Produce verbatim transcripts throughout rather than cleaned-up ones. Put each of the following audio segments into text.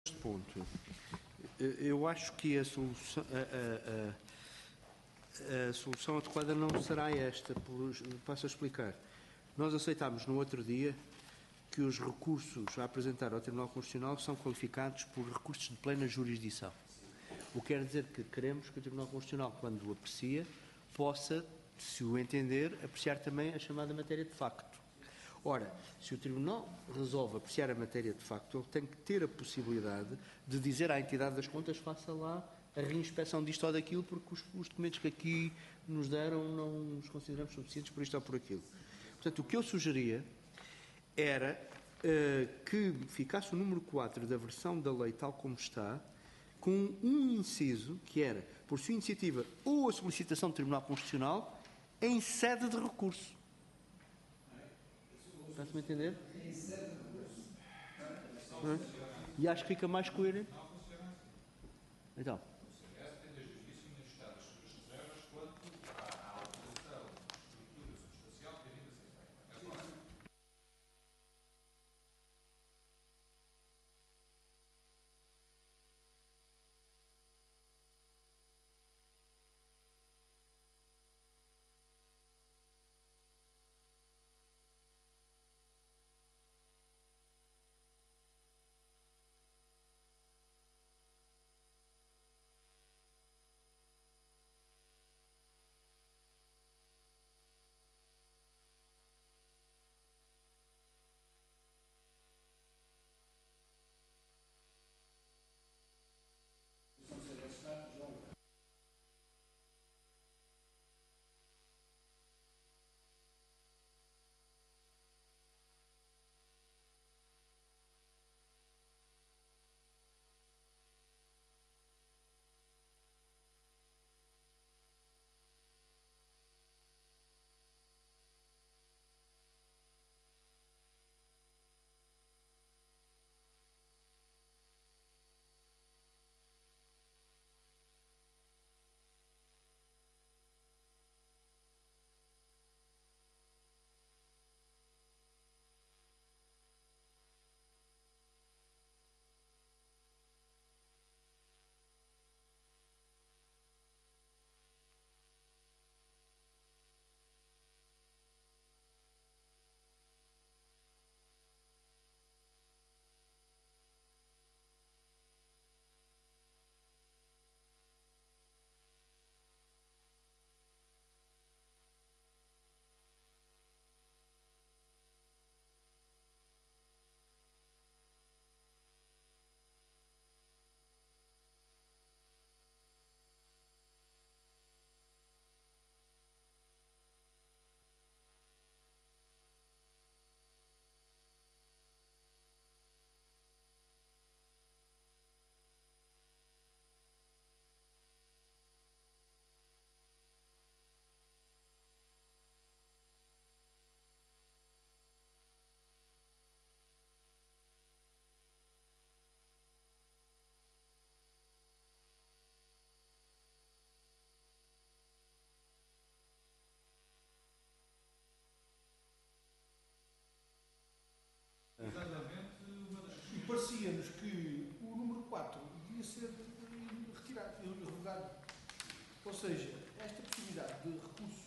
Este ponto, eu acho que a solução, a, a, a, a solução adequada não será esta. Por, passo a explicar. Nós aceitámos no outro dia que os recursos a apresentar ao Tribunal Constitucional são qualificados por recursos de plena jurisdição. O que quer dizer que queremos que o Tribunal Constitucional, quando o aprecia, possa, se o entender, apreciar também a chamada matéria de facto. Ora, se o Tribunal resolve apreciar a matéria de facto, ele tem que ter a possibilidade de dizer à entidade das contas: faça lá a reinspeção disto ou daquilo, porque os, os documentos que aqui nos deram não os consideramos suficientes por isto ou por aquilo. Portanto, o que eu sugeria era uh, que ficasse o número quatro da versão da lei tal como está, com um inciso que era, por sua iniciativa ou a solicitação do Tribunal Constitucional, em sede de recurso. Está-se-me a entender? Não é? E acho que fica mais coerente. Então. Exatamente, uma das... E parecia-nos que o número quatro devia ser retirado, revogado. Ou seja, esta possibilidade de recursos,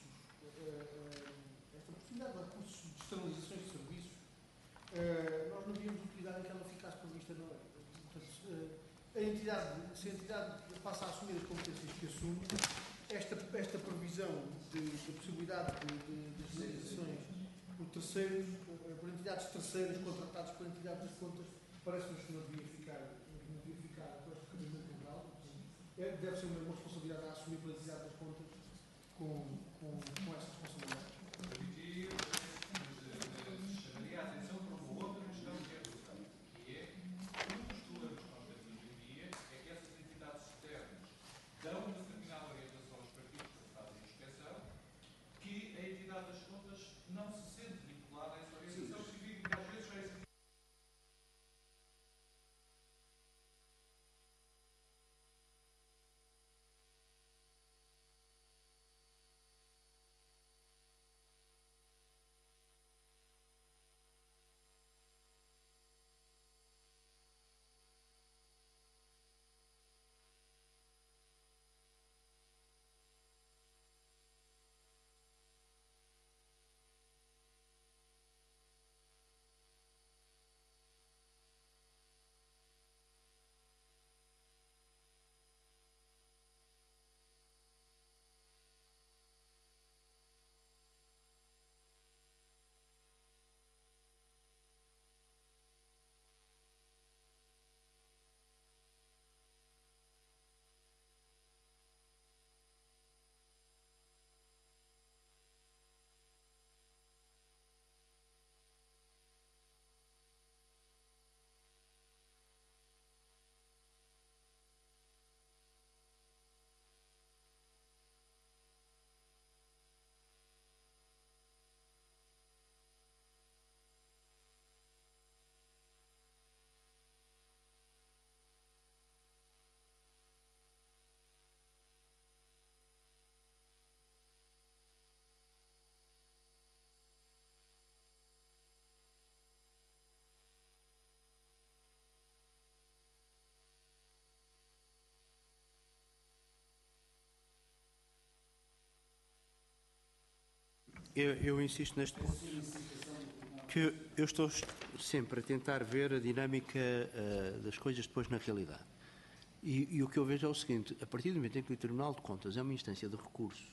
esta possibilidade de recursos de externalizações de serviços, nós não devíamos utilizar em que ela ficasse prevista na lei. Portanto, a entidade, se a entidade passa a assumir as competências que assume, esta, esta previsão de, de possibilidade de, de, de externalizações por terceiros, por entidades terceiras contratadas por entidades das contas, parece-nos que não devia ficar, não devia ficar com este cabimento legal. É, deve ser uma, uma responsabilidade a assumir pela entidade das contas com, com, com essa responsabilidade. Permitir, chamaria a atenção para uma outra questão que é importante, que é, um dos problemas que nós temos hoje em dia é que essas entidades externas dão uma determinada orientação aos partidos que fazem a inspeção, que a entidade das contas não se sente vinculada a essa orientação, significa que às vezes vai ser Eu, eu insisto neste ponto. Que eu, eu estou sempre a tentar ver a dinâmica uh, das coisas depois na realidade. E, e o que eu vejo é o seguinte: a partir do momento em que o Tribunal de Contas é uma instância de recurso,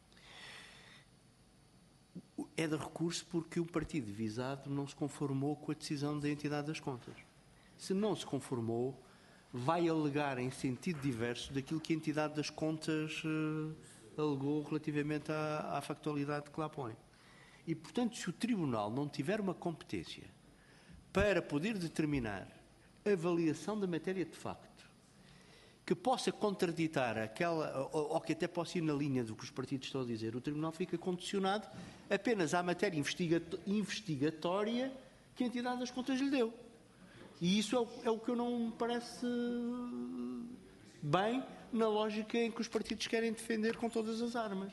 é de recurso porque o partido visado não se conformou com a decisão da entidade das contas. Se não se conformou, vai alegar em sentido diverso daquilo que a entidade das contas uh, alegou relativamente à, à factualidade que lá põe. E, portanto, se o Tribunal não tiver uma competência para poder determinar a avaliação da matéria de facto, que possa contraditar aquela, ou, ou que até possa ir na linha do que os partidos estão a dizer, o Tribunal fica condicionado apenas à matéria investigatória que a entidade das contas lhe deu. E isso é o, é o que eu não me parece bem na lógica em que os partidos querem defender com todas as armas.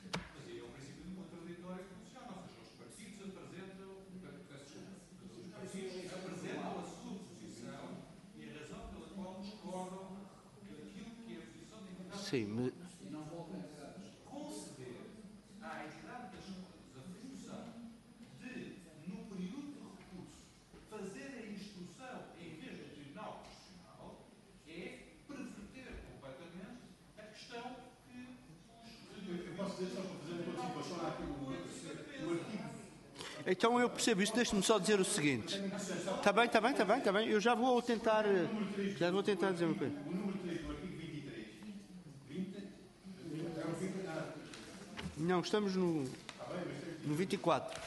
Sim, mas... conceder à entidade das contas a função de, no período de recurso, fazer a instrução em vez do Tribunal Constitucional é perverter completamente a questão que... Eu posso dizer só para fazer uma participação aqui no artigo. Então eu percebo isso. Deixe-me só dizer o seguinte. Está bem, está bem, está bem, está bem. Eu já vou tentar... Já vou tentar dizer uma coisa. Não, estamos no, no vinte e quatro.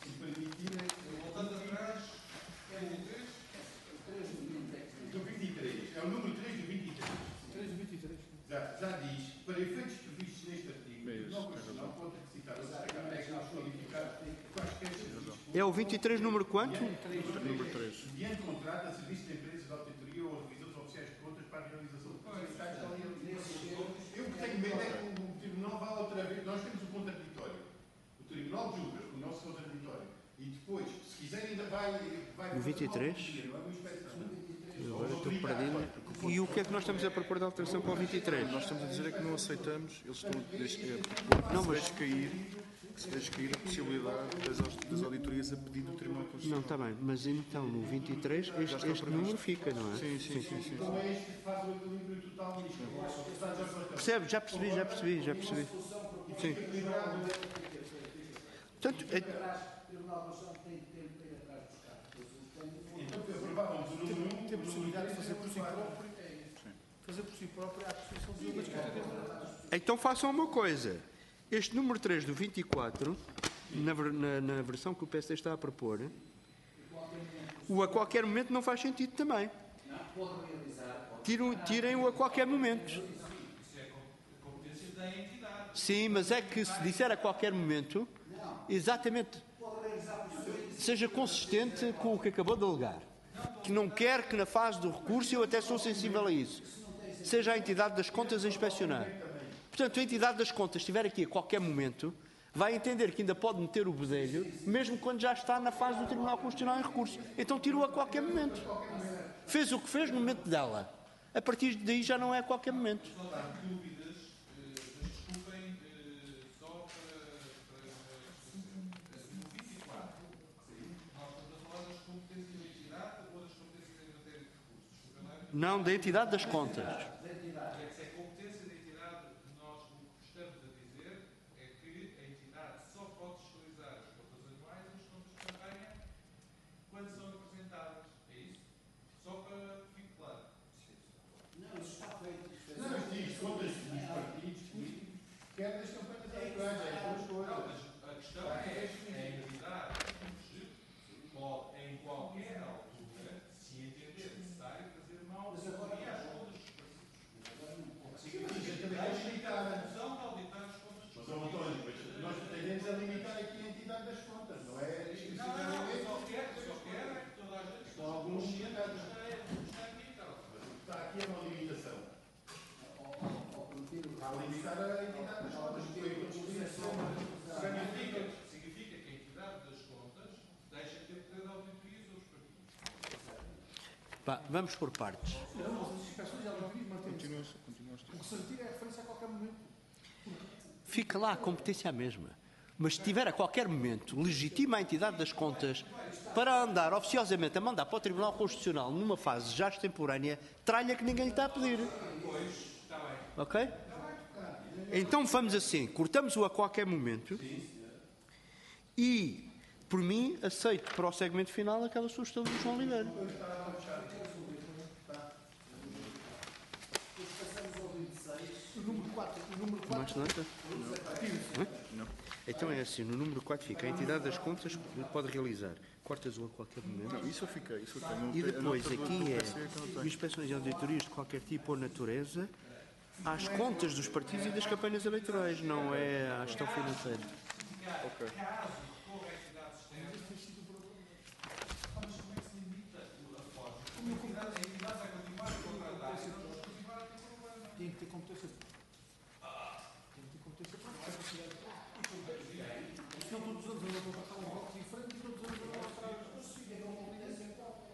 Voltando atrás, é o três do vinte e três. É o número três do vinte e três. três do vinte e três. Já, já diz, para efeitos previstos neste artigo, o Tribunal Constitucional pode requisitar ou destacar técnicos qualificados quaisquer serviços. É o vinte e três, número quanto? Número três. Mediante contrato a serviço de empresas de auditoria ou revisores oficiais de contas para a realização de processos. Eu que tenho medo é que o Tribunal vá outra vez. Nós temos o contraditório. O Tribunal julga com o nosso contraditório. E depois, se quiser, ainda vai. vai No vinte e três? Agora estou perdido. E o que é que nós estamos a propor de alteração para o vinte e três? Nós estamos a dizer é que não aceitamos, eles estão a propor Não, que mas- se deixe cair, que se deixe cair a possibilidade das, aus- das auditorias a pedido do Tribunal Não, Constitucional. está bem. Mas então, no vinte e três, este, este número fica, não é? Sim, sim, sim, sim. Então é este que faz o equilíbrio total nisto. Está já para Percebe? Já percebi, já percebi, já percebi. Sim. Portanto, é- O Tribunal Constitucional tem tempo para ir atrás dos Então, aprovávamos o número um, Tem a possibilidade de fazer por si próprio. Fazer por si próprio a Constituição de Judas que é então façam uma coisa. Este número três do vinte e quatro, na, ver- na- na versão que o P S D está a propor, o a qualquer momento não faz sentido também. Tiram- Tirem-o a qualquer momento. competência da entidade. Sim, mas é que se disser a qualquer momento, exatamente, seja consistente com o que acabou de alegar. Que não quer que na fase do recurso, eu até sou sensível a isso, seja a entidade das contas a inspecionar. Portanto, a entidade das contas estiver aqui a qualquer momento, vai entender que ainda pode meter o bedelho, mesmo quando já está na fase do Tribunal Constitucional em recurso. Então tirou a qualquer momento. Fez o que fez no momento dela. A partir daí já não é a qualquer momento. Dúvidas, eh, mas desculpem, eh, só para, para no vinte e quatro, nós estamos a falar das competências da entidade ou das competências em matéria de recursos? Desculpem lá. Não, da entidade das contas. É que se é competência da entidade, nós o que estamos a dizer é que a entidade só pode fiscalizar as contas anuais e as contas de campanha quando são apresentadas. É isso? Só para que fique claro. Não, mas diz contas dos partidos políticos, quer das campanhas eleitorais, é as duas Não, coisas. mas a questão é, a entidade pode, em qualquer altura, se entender necessário, fazer uma auditoria às contas dos partidos. Significa limitar a função de auditar as contas dos Mas, ó, António, mas nós tendemos a limitar aqui a entidade das contas, não é? Não, não, não, só quero, só quero é que toda a gente São alguns consciente do que limitados. está, do que está aqui e tal. Está aqui é uma limitação. Há limitar a entidade das contas, que foi a Constituição. Significa, significa que a entidade das contas deixa de ter poder de auditoria sobre os partidos. Pá, vamos por partes. Não, as inspeções e auditorias mantêm-se. Continua-se, continua-se. O que se retira é a referência a qualquer momento. Fica lá a competência a mesma. Mas se tiver a qualquer momento legitima a entidade das contas para andar oficiosamente a mandar para o Tribunal Constitucional numa fase já extemporânea, tralha que ninguém lhe está a pedir. Ok? Então vamos assim, cortamos-o a qualquer momento e, por mim, aceito para o segmento final aquela sugestão do João Oliveira. O número quatro. O número Mais quatro. nada? Não. Então é assim, no número quatro fica, a entidade das contas pode realizar cortas-o a qualquer momento. Não, isso eu fiquei. Isso eu tenho. E depois A nota do- aqui do é P C que eu não tenho. inspeções e auditorias de qualquer tipo ou natureza às contas dos partidos e das campanhas eleitorais, não é à gestão financeira. Ok. Tem que ter competência. Tem que ter competência para senão todos os anos eu vou passar um voto diferente e todos os anos eu vou mostrar as coisas. É uma obrigação.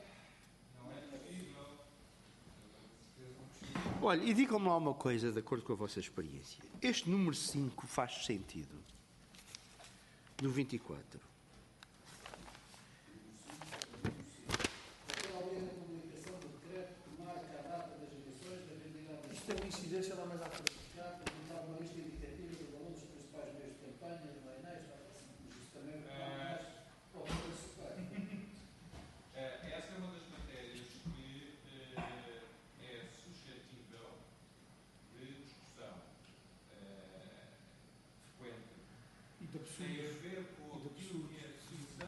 Olha, e digam-me lá uma coisa, de acordo com a vossa experiência. Este número cinco faz sentido? Do vinte e quatro. Isto é uma incidência lá mais à frente. Eh, Essa é uma das matérias que eh, é suscetível de discussão eh, frequente. E da Tem a ver com E da aquilo que é a decisão.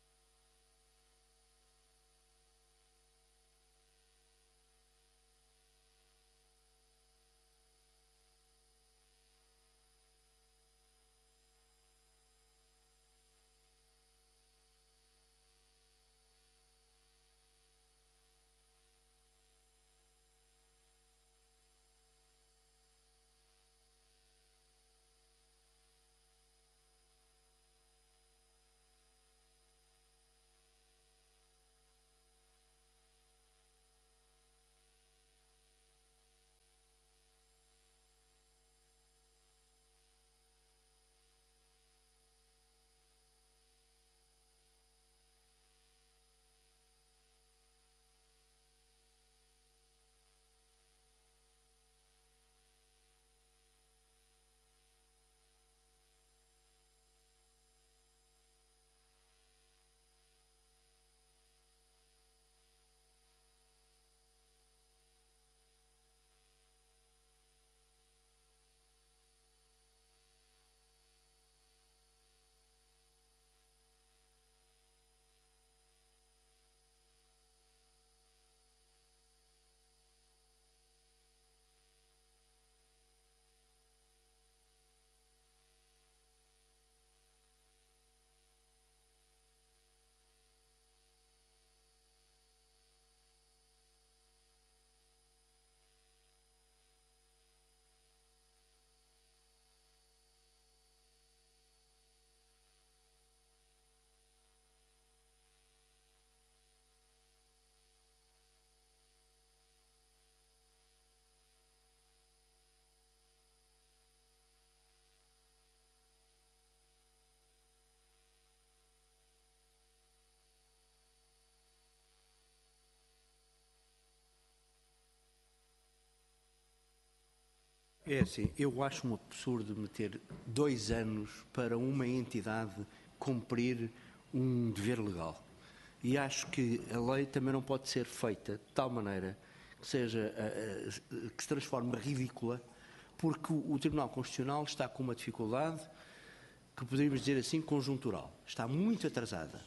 É assim, eu acho um absurdo meter dois anos para uma entidade cumprir um dever legal. E acho que a lei também não pode ser feita de tal maneira que seja uh, uh, que se transforme ridícula, porque o, o Tribunal Constitucional está com uma dificuldade que poderíamos dizer assim conjuntural. Está muito atrasada.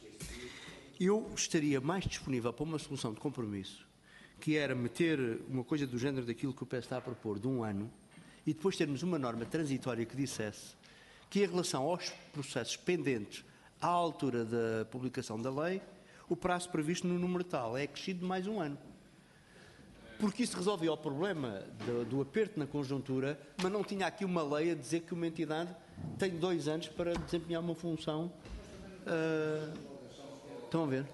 Eu estaria mais disponível para uma solução de compromisso, que era meter uma coisa do género daquilo que o P S está a propor, de um ano, e depois termos uma norma transitória que dissesse que, em relação aos processos pendentes à altura da publicação da lei, o prazo previsto no número tal é acrescido de mais um ano. Porque isso resolvia o problema do, do aperto na conjuntura, mas não tinha aqui uma lei a dizer que uma entidade tem dois anos para desempenhar uma função. Uh, estão a ver?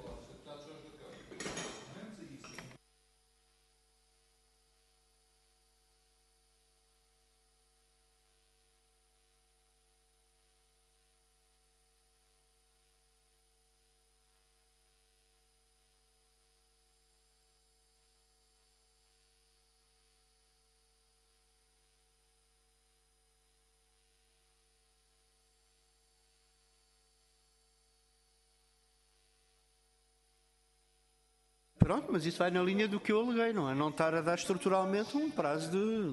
Pronto, mas isso vai na linha do que eu aleguei, não é? Não estar a dar estruturalmente um prazo de...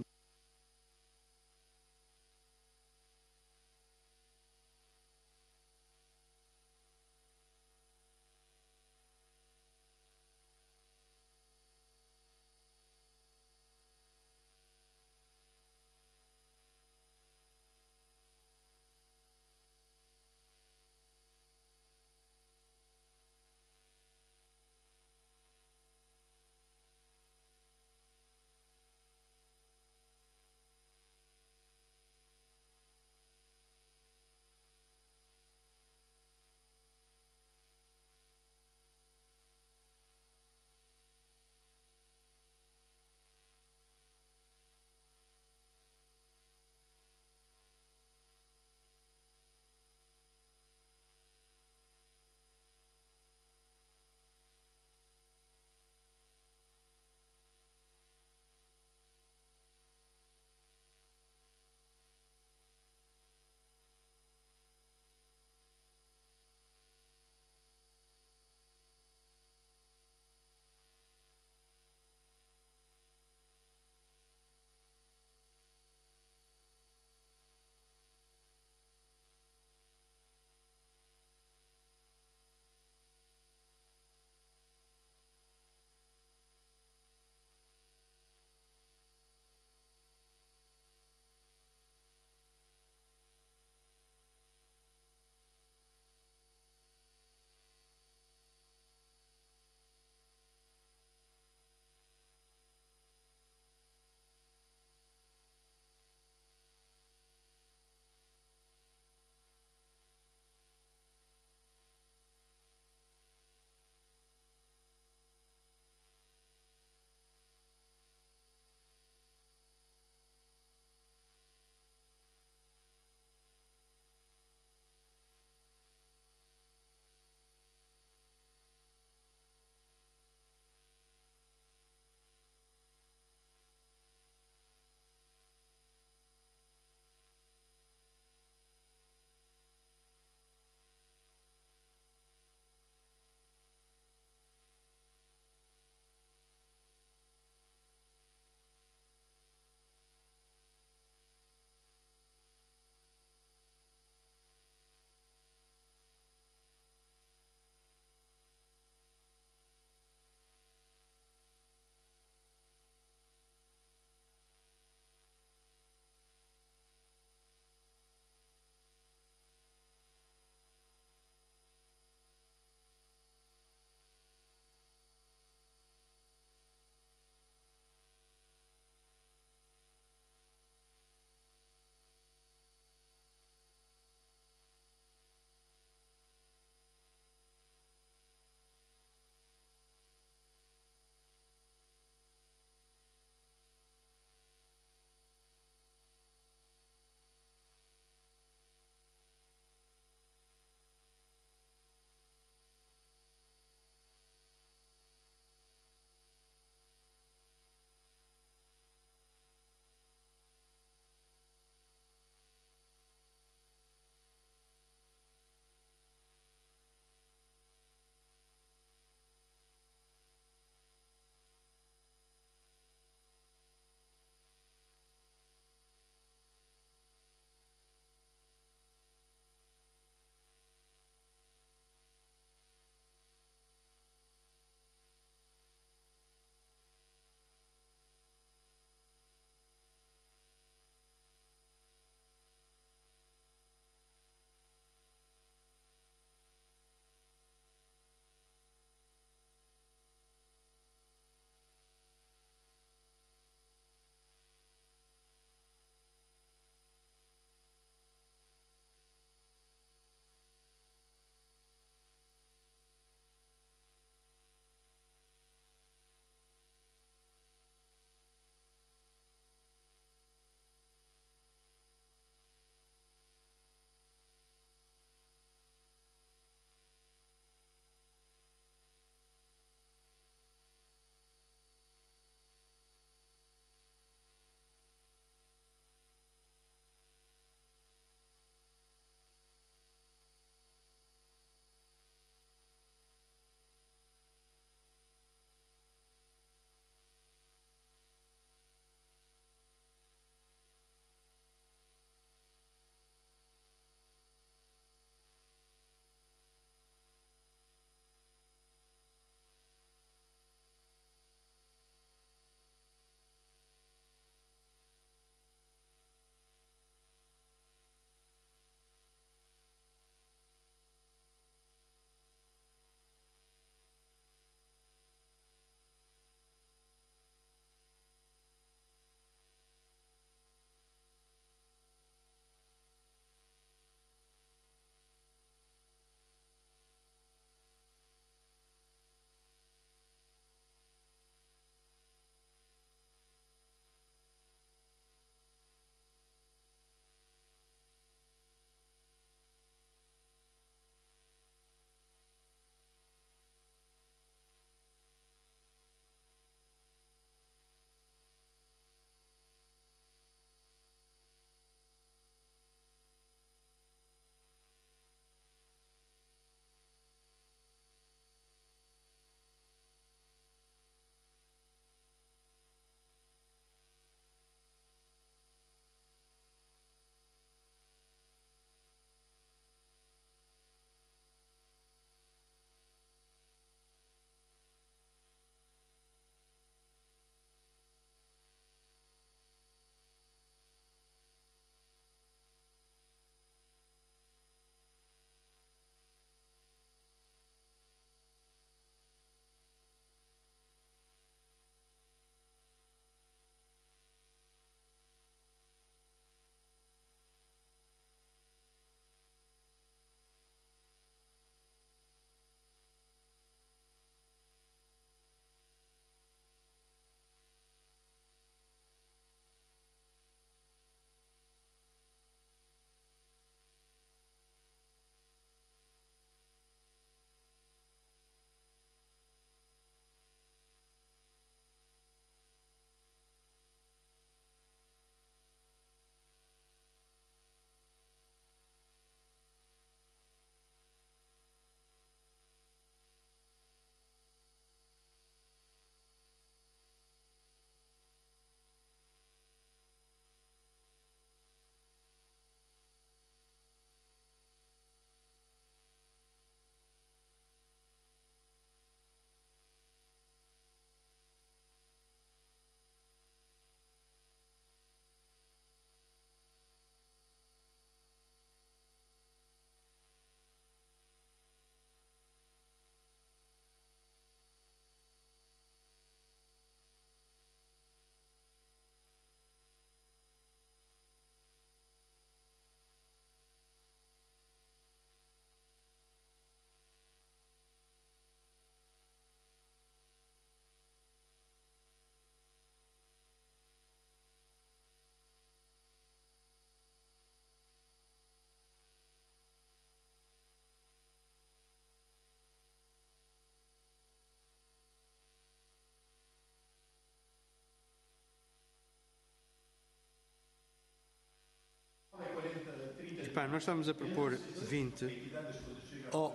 Repare, nós estamos a propor vinte. Oh,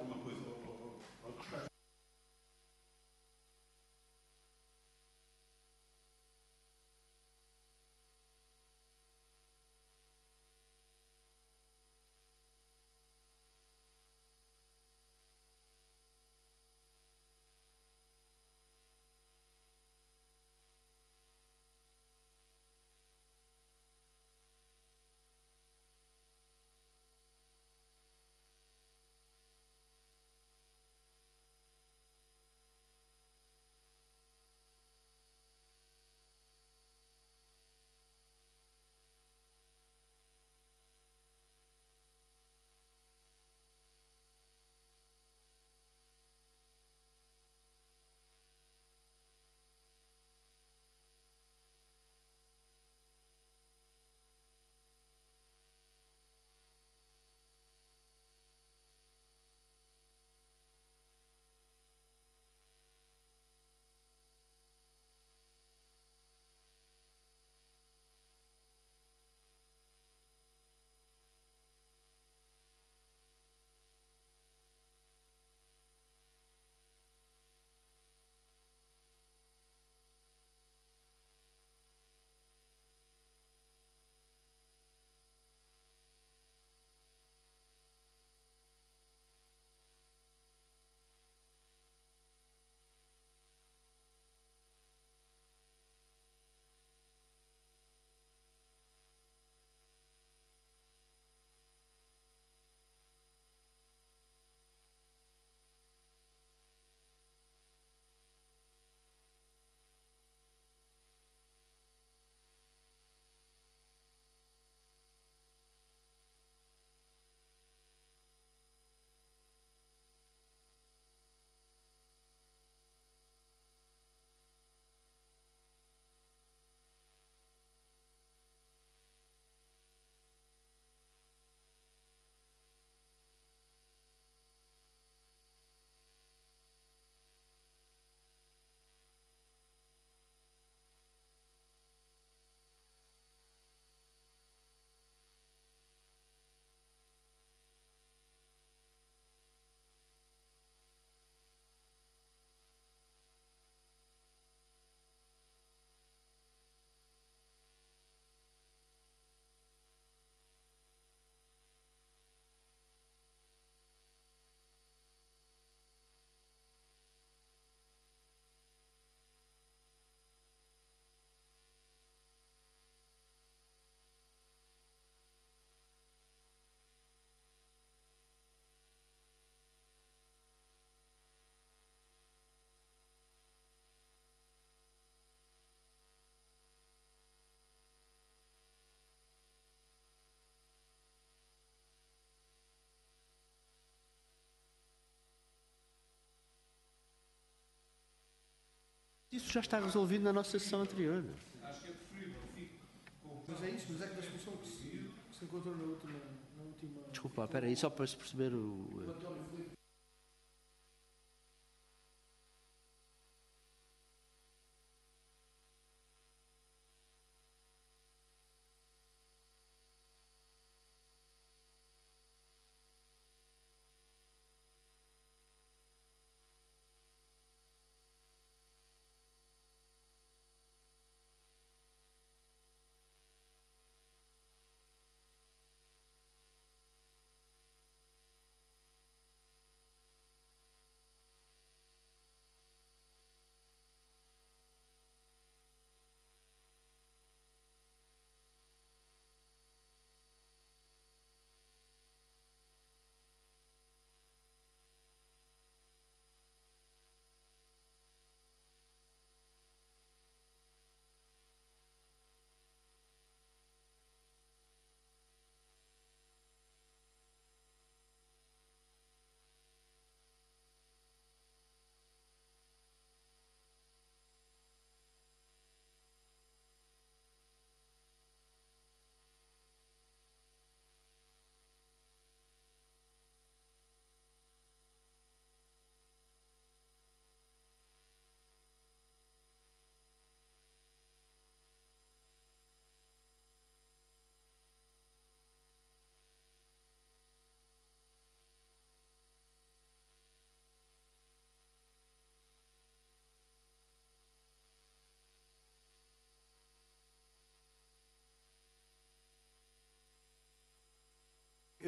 isso já está resolvido na nossa sessão anterior. Acho que é preferível, fique com. Mas é isso, mas é que da solução que se, que se encontrou na última, na última. Desculpa, espera aí, só para se perceber o. O António Filipe.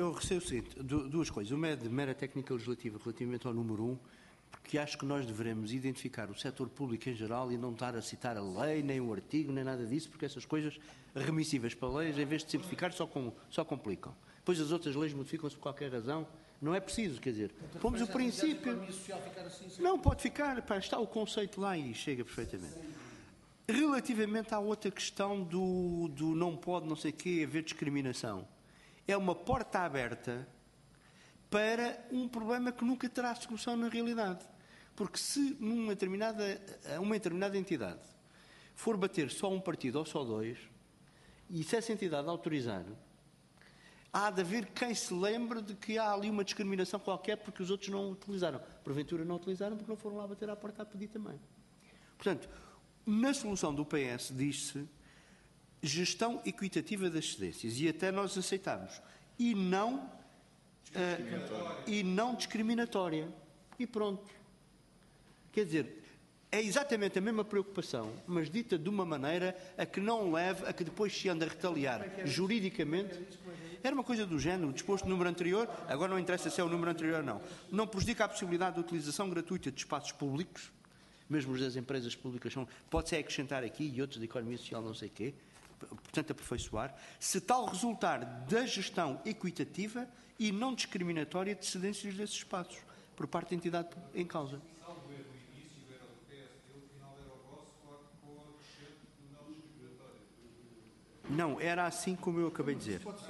eu recebo o seguinte, duas coisas. Uma é de mera técnica legislativa relativamente ao número um, porque acho que nós devemos identificar o setor público em geral e não estar a citar a lei, nem o artigo, nem nada disso, porque essas coisas remissíveis para leis, em vez de simplificar, só, com, só complicam. Depois as outras leis modificam-se por qualquer razão. Não é preciso, quer dizer, pomos o princípio... Não, pode ficar, pá, está o conceito lá e chega perfeitamente. Relativamente à outra questão do, do não pode, não sei o quê, haver discriminação, é uma porta aberta para um problema que nunca terá solução na realidade. Porque se numa determinada, uma determinada entidade for bater só um partido ou só dois, e se essa entidade autorizar, há de haver quem se lembre de que há ali uma discriminação qualquer porque os outros não utilizaram. Porventura não utilizaram porque não foram lá bater à porta a pedir também. Portanto, na solução do P S diz-se gestão equitativa das cedências e até nós aceitamos. E não, uh, e não discriminatória. E pronto. Quer dizer, é exatamente a mesma preocupação, mas dita de uma maneira a que não leve a que depois se ande a retaliar juridicamente. Era uma coisa do género, disposto no número anterior, agora não interessa se é o número anterior ou não. Não prejudica a possibilidade de utilização gratuita de espaços públicos, mesmo os das empresas públicas, são, pode-se acrescentar aqui e outros da economia social, não sei o quê, portanto aperfeiçoar, se tal resultar da gestão equitativa e não discriminatória de cedências desses espaços, por parte da entidade em causa. Não, era assim como eu acabei de dizer.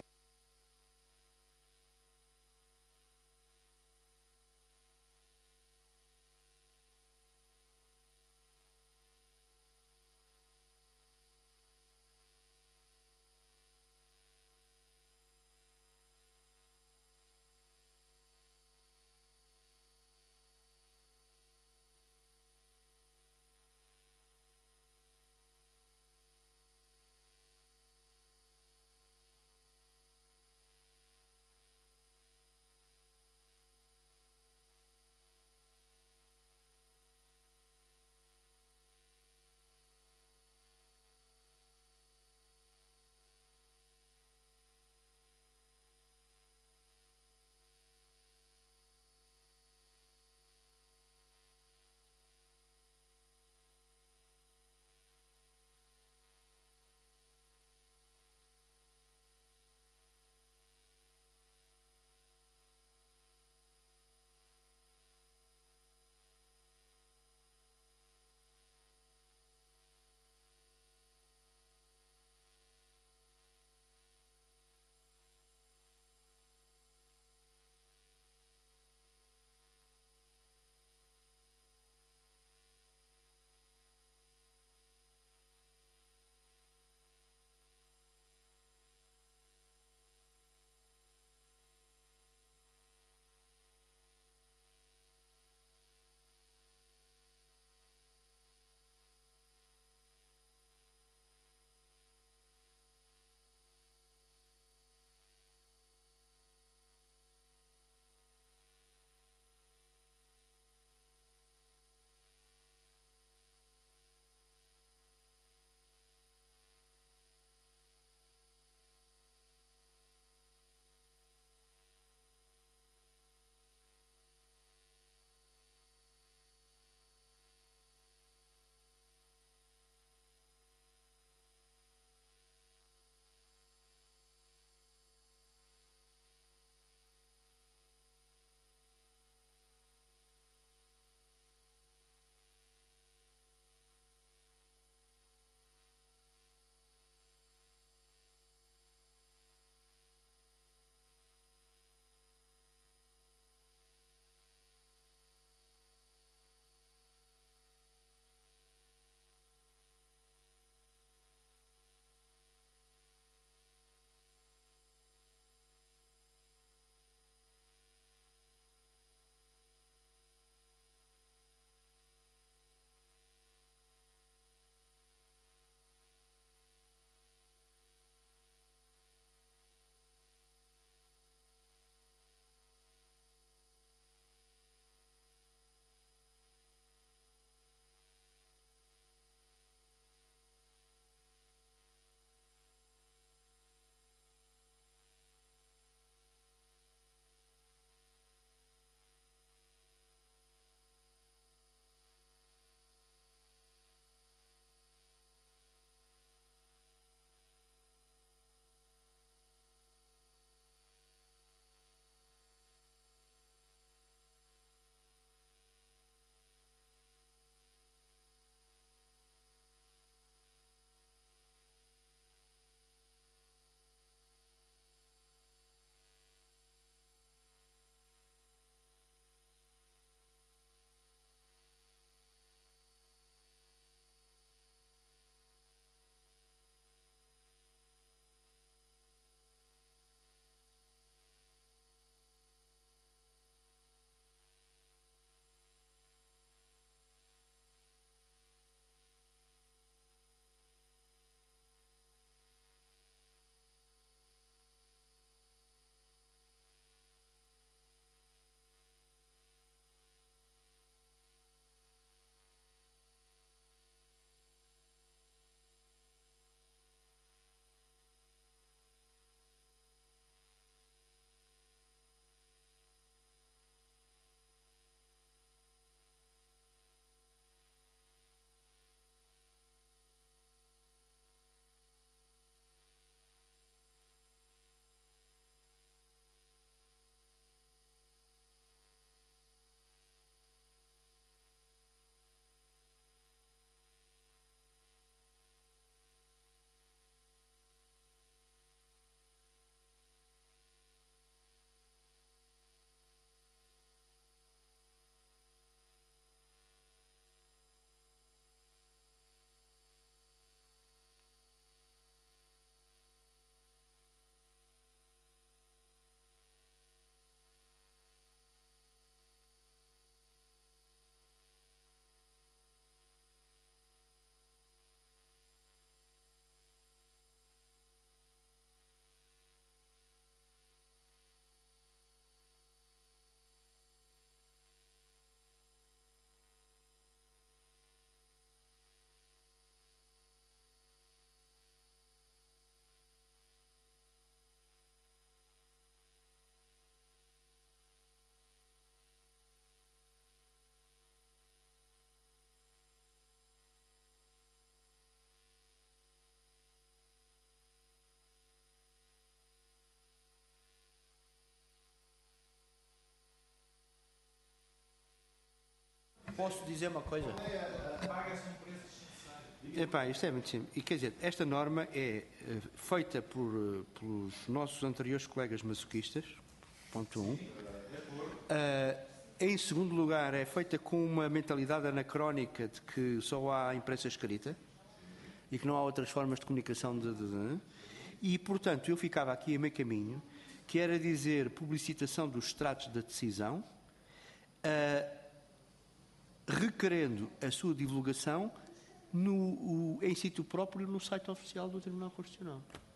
posso dizer uma coisa? Paga-se um preço desnecessário. Epá, isto é muito simples. E quer dizer, esta norma é eh, feita por, eh, pelos nossos anteriores colegas masoquistas, ponto um. Uh, em segundo lugar, é feita com uma mentalidade anacrónica de que só há imprensa escrita e que não há outras formas de comunicação. De, de, de. E, portanto, eu ficava aqui a meio caminho, que era dizer publicitação dos extratos da decisão, uh, requerendo a sua divulgação no, o, em sítio próprio no site oficial do Tribunal Constitucional.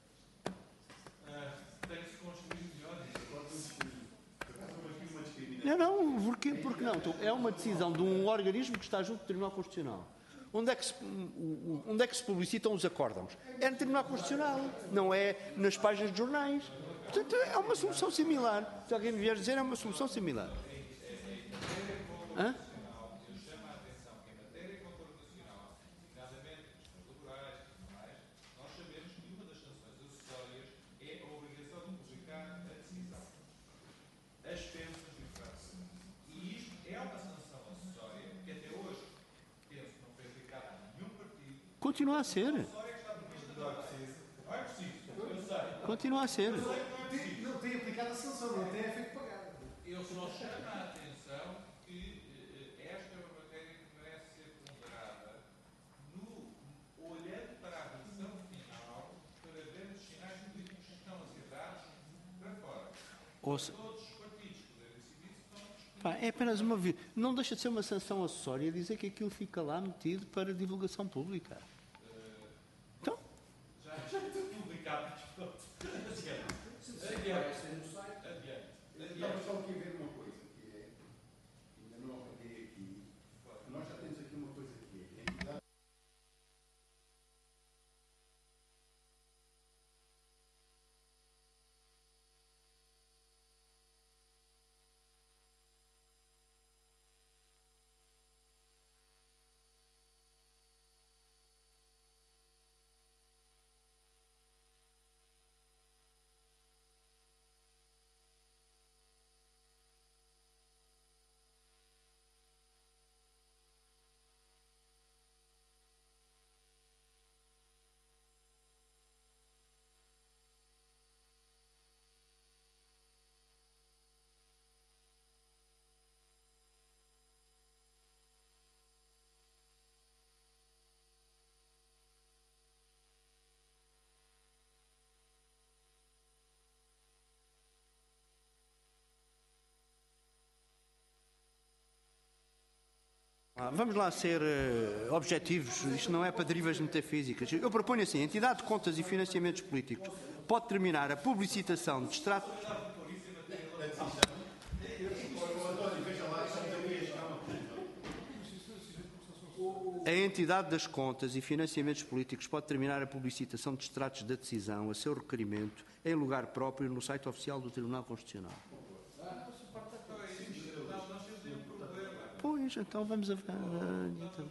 Tem-se construído melhor. Não, não, porquê? Porque não? Então, é uma decisão de um organismo que está junto do Tribunal Constitucional. Onde é que se, onde é que se publicitam os acórdãos? É no Tribunal Constitucional, não é nas páginas de jornais. Portanto, é uma solução similar. Se alguém me vier dizer, é uma solução similar. Hã? Continua a ser. Continua a ser. Não tem aplicado a sanção, não tem feito pagar. Eu só chamo a atenção que eh, esta é uma matéria que merece ser ponderada no, olhando para a versão final para ver os sinais políticos que estão a ser dados para fora. Ouça. Todos os partidos poderem decidir se estão. Pá, é apenas uma vez. Não deixa de ser uma sanção acessória dizer que aquilo fica lá metido para divulgação pública. Então? Já já está publicado. Estava só aqui a ver uma coisa, que é, ainda não apaguei aqui, nós já temos aqui uma coisa que é, a entidade Vamos lá ser uh, objetivos, isto não é para derivas metafísicas. Eu proponho assim, a entidade de contas e financiamentos políticos pode terminar a publicitação de extratos... A entidade das contas e financiamentos políticos pode terminar a publicitação de extratos da decisão a seu requerimento em lugar próprio no site oficial do Tribunal Constitucional. Pois, então vamos a... Então.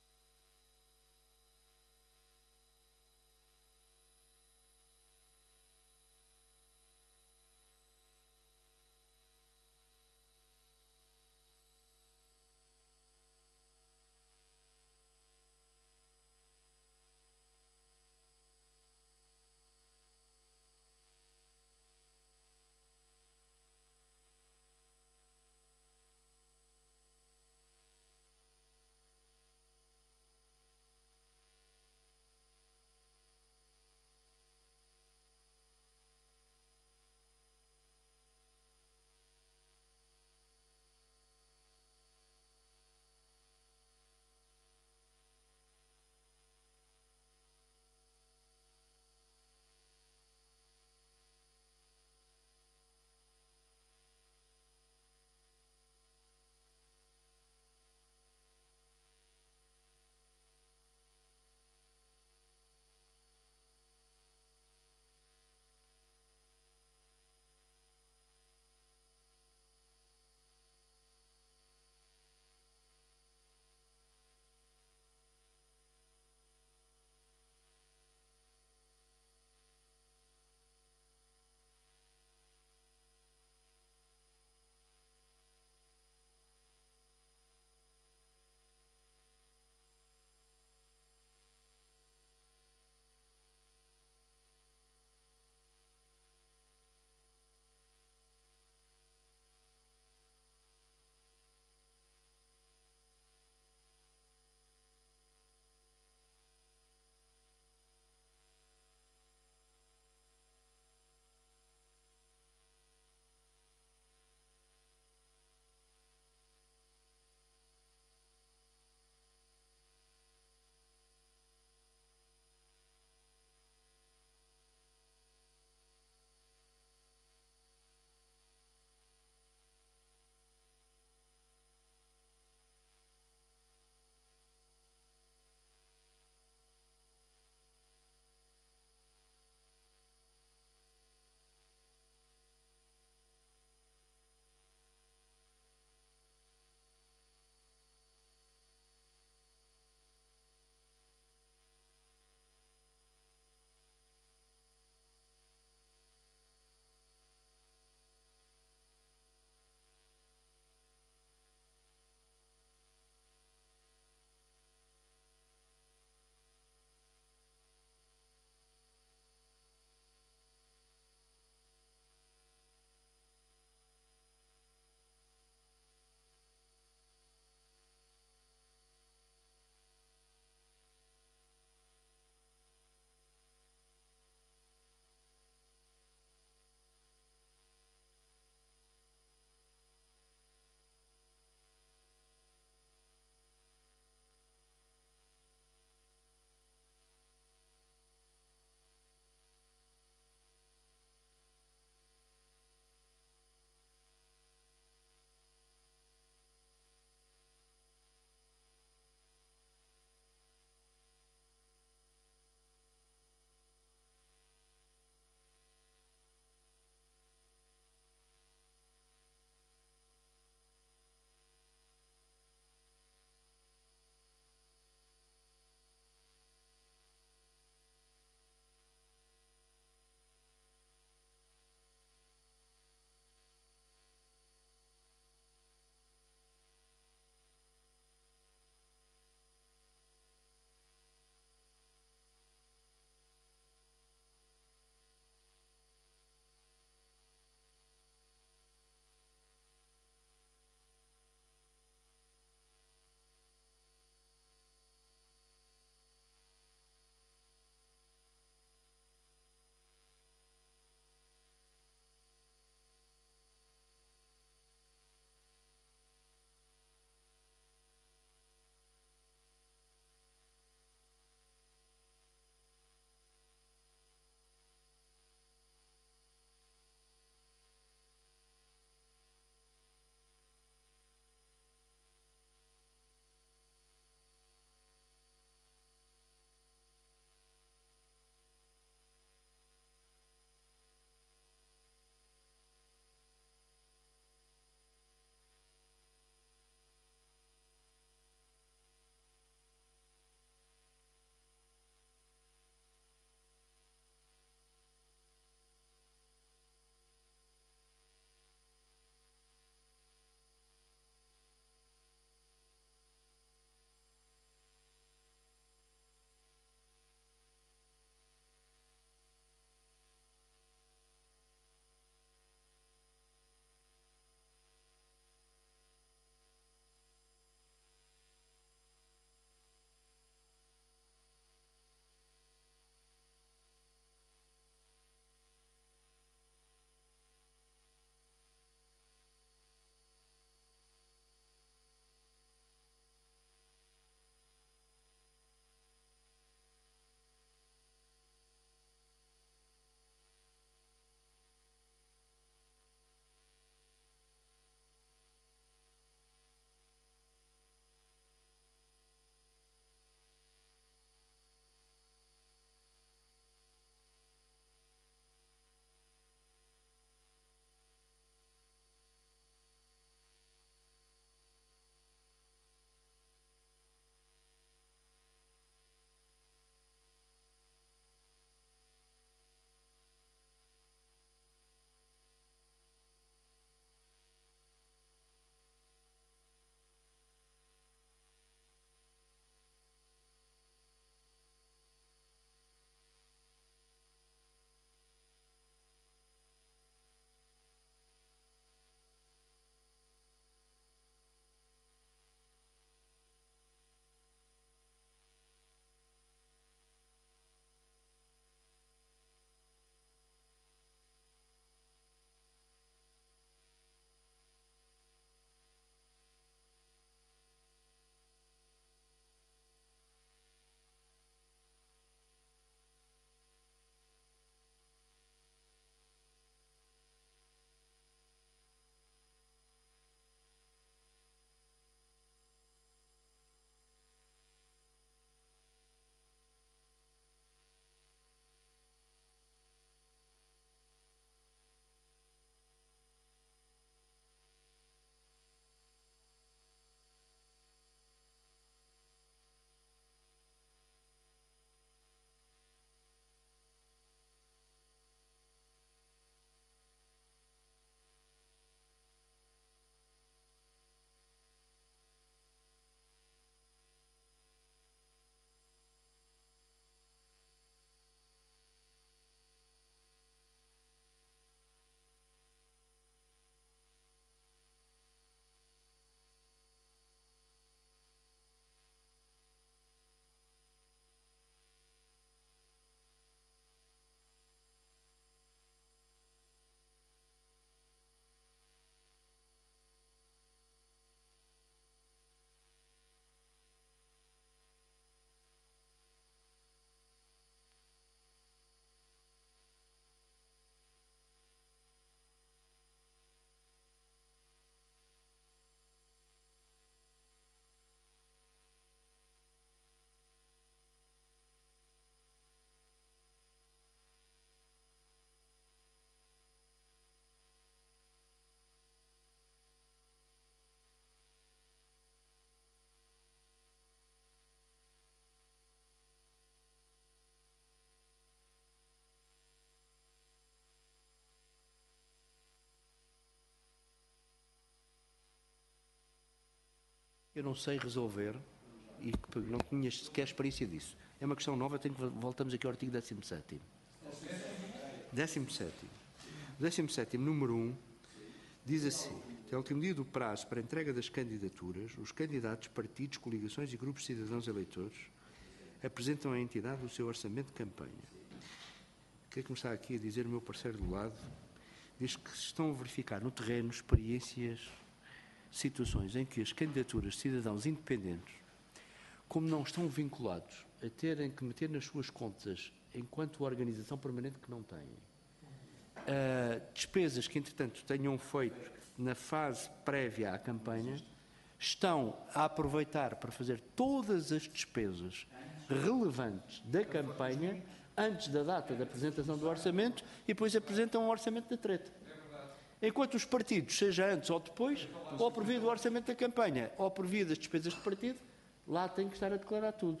eu não sei resolver e que não tinha sequer experiência disso. É uma questão nova, tenho que, voltamos aqui ao artigo décimo sétimo. décimo sétimo. décimo sétimo, número um, diz assim: até o último dia do prazo para a entrega das candidaturas, os candidatos, partidos, coligações e grupos de cidadãos eleitores apresentam à entidade o seu orçamento de campanha. Quero começar aqui a dizer o meu parceiro do lado. Diz que se estão a verificar no terreno experiências, situações em que as candidaturas de cidadãos independentes, como não estão vinculados a terem que meter nas suas contas, enquanto organização permanente que não têm, uh, despesas que, entretanto, tenham feito na fase prévia à campanha, estão a aproveitar para fazer todas as despesas relevantes da campanha antes da data da apresentação do orçamento e depois apresentam um orçamento da treta. Enquanto os partidos, seja antes ou depois, ou por via do orçamento da campanha, ou por via das despesas de partido, lá tem que estar a declarar tudo.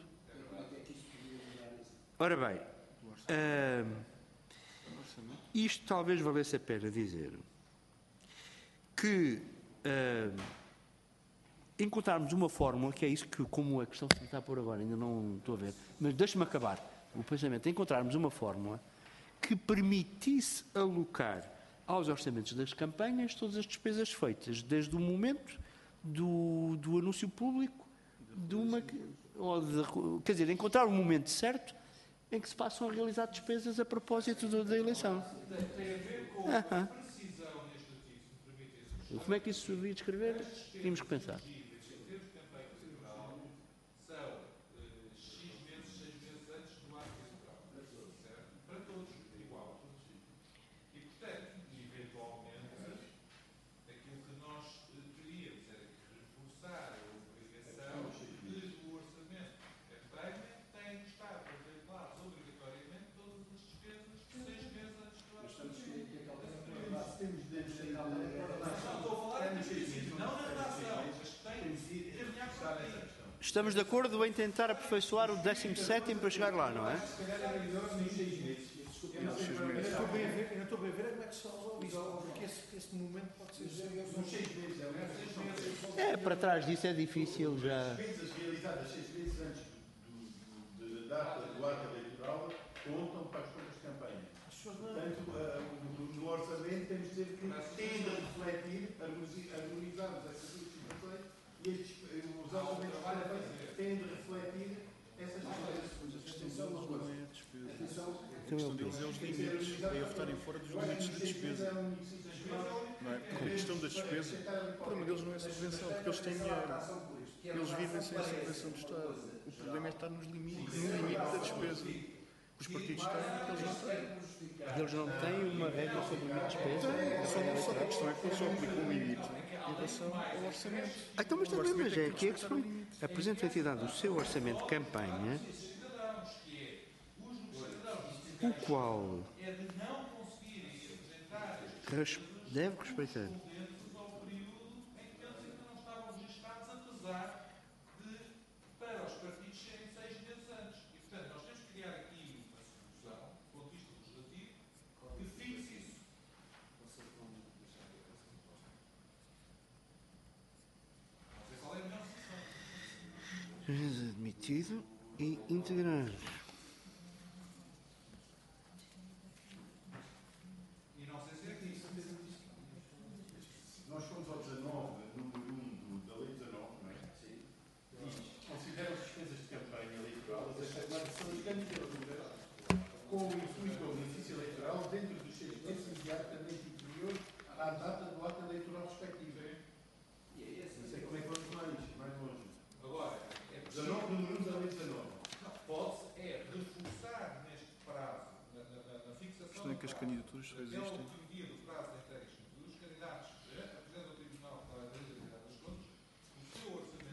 Ora bem, uh, isto talvez valesse a pena dizer que uh, encontrarmos uma fórmula, que é isso que, como a questão que se está a pôr agora, ainda não estou a ver, mas deixe-me acabar o pensamento, encontrarmos uma fórmula que permitisse alocar aos orçamentos das campanhas todas as despesas feitas, desde o momento do, do anúncio público, de uma, ou de, quer dizer, encontrar o momento certo em que se passam a realizar despesas a propósito do, da eleição. Tem a ver com a precisão neste artigo, se me permite esse. Como é que isso se devia descrever? Tínhamos que pensar. Estamos de acordo em tentar aperfeiçoar o décimo sétimo para chegar lá, não é? Eu não estou bem a ver, eu não estou bem a ver como é que se resolve isso, porque esse, esse momento pode ser seis meses. É, para trás disso é difícil já. As despesas realizadas seis meses antes do, do, da data do ato eleitoral contam para as contas de campanha. Portanto, uh, no orçamento temos de ter que tende a refletir, harmonizarmos essas duas situações e estes, os orçamentos de campanha tendem a refletir essas duas. A questão deles é os limites, é a votarem fora dos limites da despesa. Não é? Com a questão da despesa, o problema deles não é a subvenção, porque eles têm dinheiro. Eles vivem sem a subvenção do Estado. O problema é estar nos limites, no limite da despesa. Os partidos têm, eles não têm. Eles não têm uma regra sobre o limite de despesa? É só, só que a questão é que eles só aplicam um limite em relação ao orçamento. Ah, então, mas também, mas é aqui é que se foi. Apresenta a entidade o seu orçamento de campanha, o qual deve respeitar. Admitido e integrar. E não sei se é aqui. Nós fomos ao dezanove, número um da lei dezanove, não é? Sim. Diz, considera as despesas de campanha eleitoral as efetuadas pelos candidatos com o intuito ou benefício eleitoral dentro dos seis meses imediatamente inferior à data do ato eleitoral respectivo. Não sei como é que vamos mais, mais longe. Agora, dezanove, número um da lei dezanove. pode-se é reforçar neste prazo, na, na, na fixação. A questão é que as candidaturas só Até o existem. último dia do prazo da entrega dos candidatos eh, apresentam ao Tribunal para a realização das contas o seu orçamento.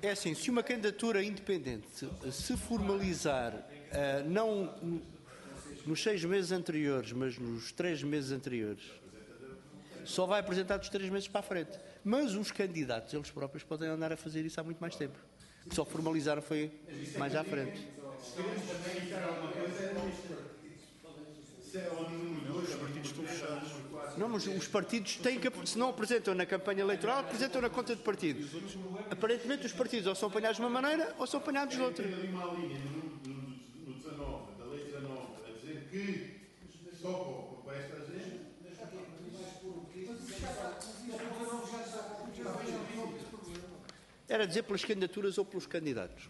É assim, se uma candidatura independente se formalizar, uh, não nos seis meses anteriores, mas nos três meses anteriores, só vai apresentar dos três meses para a frente. Mas os candidatos, eles próprios, podem andar a fazer isso há muito mais tempo. Só formalizaram foi mais à frente. Se queremos também evitar alguma coisa, se é o número dois, os partidos estão fechados. Não, mas os partidos têm que, se não apresentam na campanha eleitoral, apresentam na conta de partido. Aparentemente os partidos ou são apanhados de uma maneira ou são apanhados de outra. Tem ali uma linha no, no, no dezanove, da lei dezanove, a dizer que só para esta gente. Era dizer pelas candidaturas ou pelos candidatos.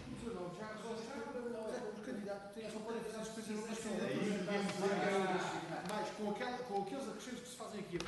Os candidatos têm só podem fazer as coisas mais com, aquela, com aqueles acrescentos que se fazem aqui.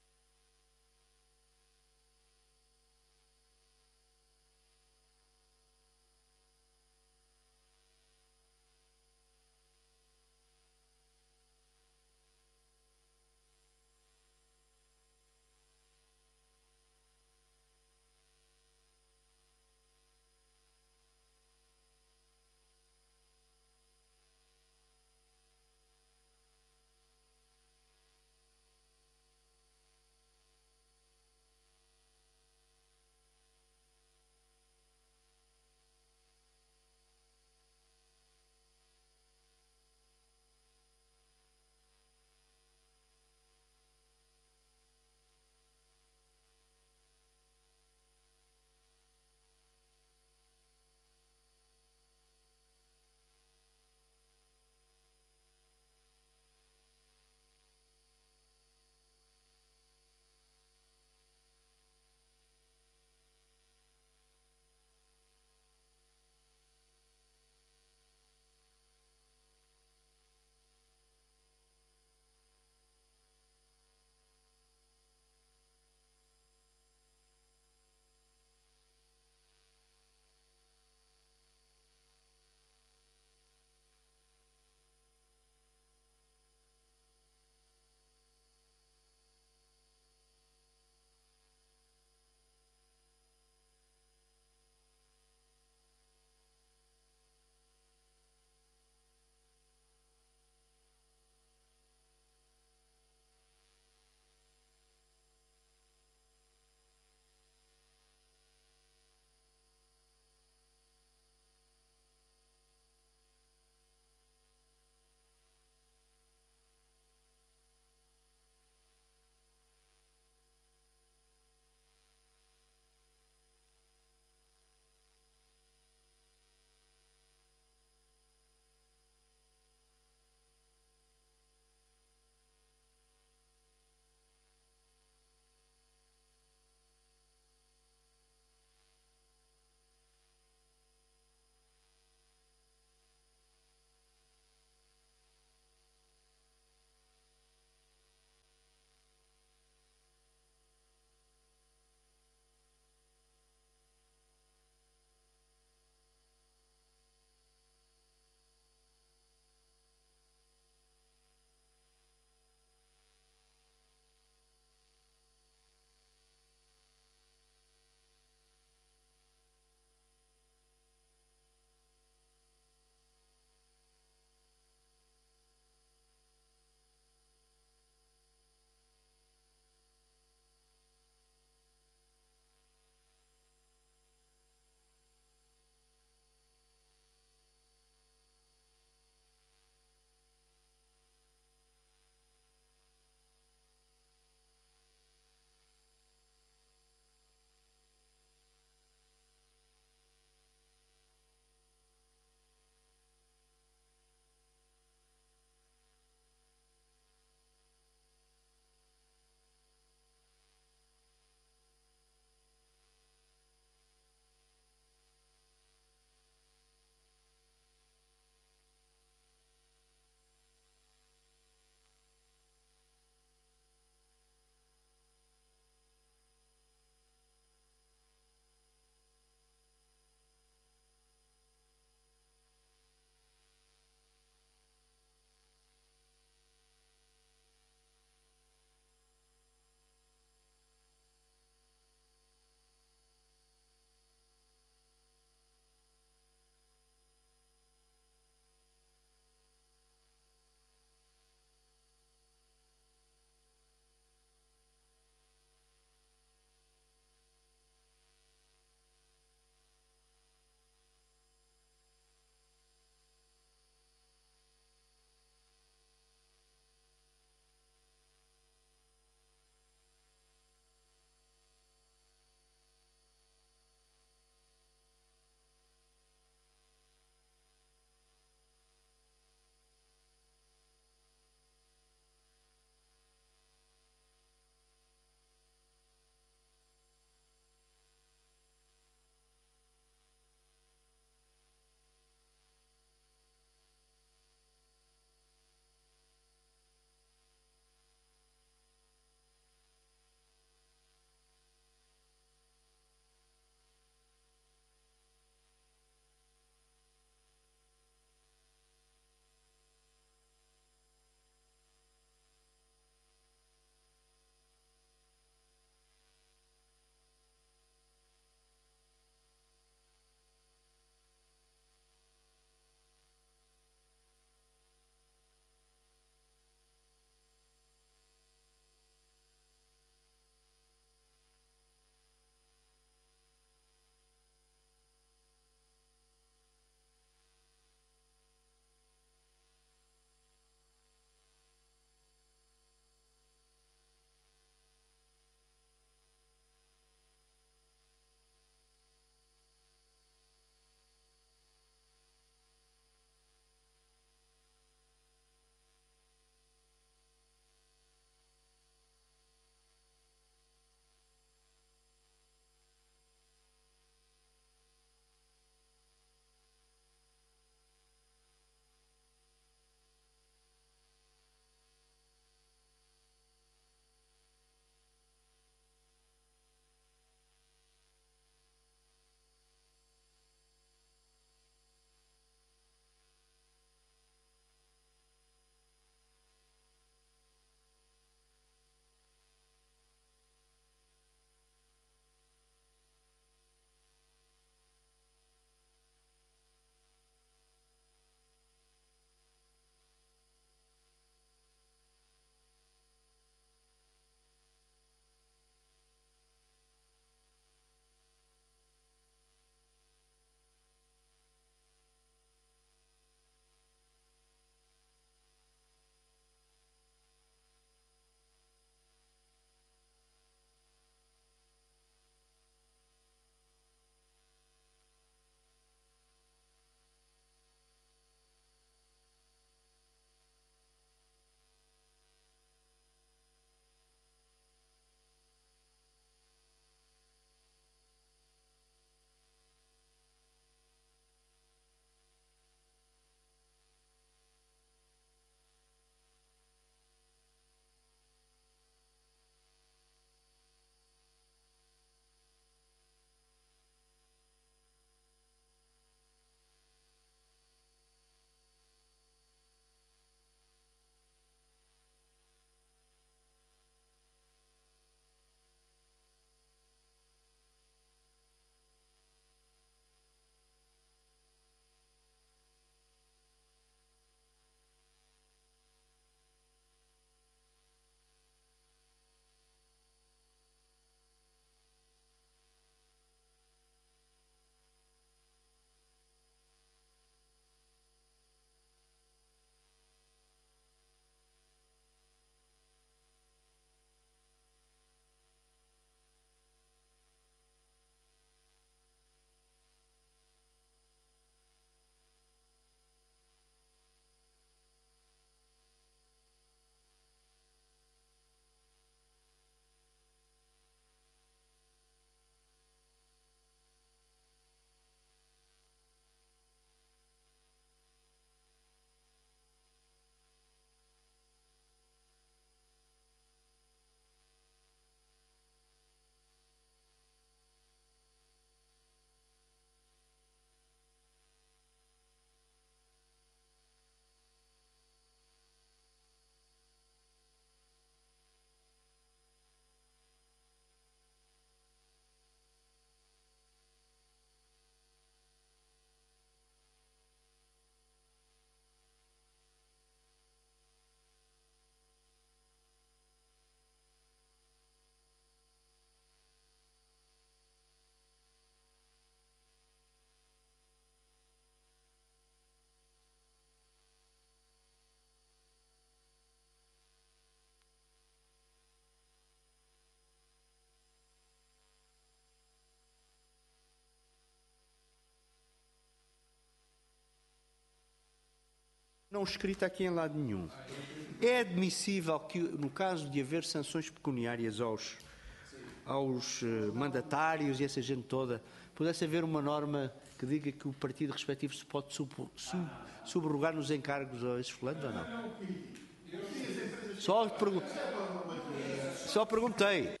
Não escrita aqui em lado nenhum. É admissível que, no caso de haver sanções pecuniárias aos, aos uh, mandatários e essa gente toda, pudesse haver uma norma que diga que o partido respectivo se pode sub, sub, subrogar nos encargos a esses fulanos ou não? Só, pergu Só perguntei.